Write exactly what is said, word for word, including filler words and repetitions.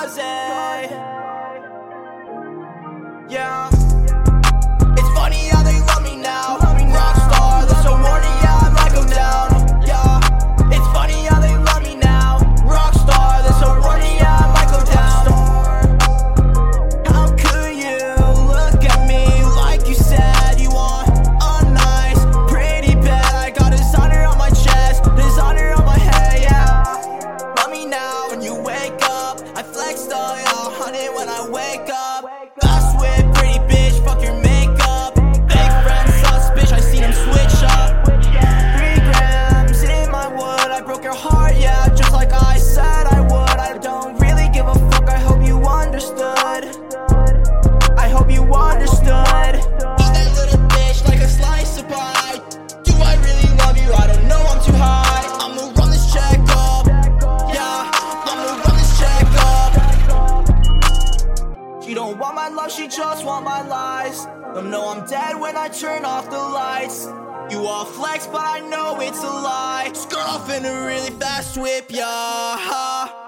kamikaze. Yeah. It's funny how they love me now. Rockstar, they're so horny, yeah, I might go down. Yeah. It's funny how they love me now. Rockstar, they're so horny, yeah, I might go down. How could you look at me like you said you want a nice, pretty bed? I got designer on my chest, designer on my head, yeah. Love me now when you wake up. I flex all y'all hundred when I wake up. Fast whip, pretty bitch, fuck your makeup. Big friend sus, bitch, I seen him switch up. Three grams in my wood, I broke your heart, yeah, just like I said I would. I don't really give a fuck, I hope you understood. I hope you understood. Eat that little bitch like a slice of pie. Do I really love you? I don't know, I'm too high. I'ma run this check up. Yeah, I'ma run this check up. She don't want my love, she just want my lies. Don't know I'm dead when I turn off the lights. You all flex, but I know it's a lie. Skirt off in a really fast whip, yeah.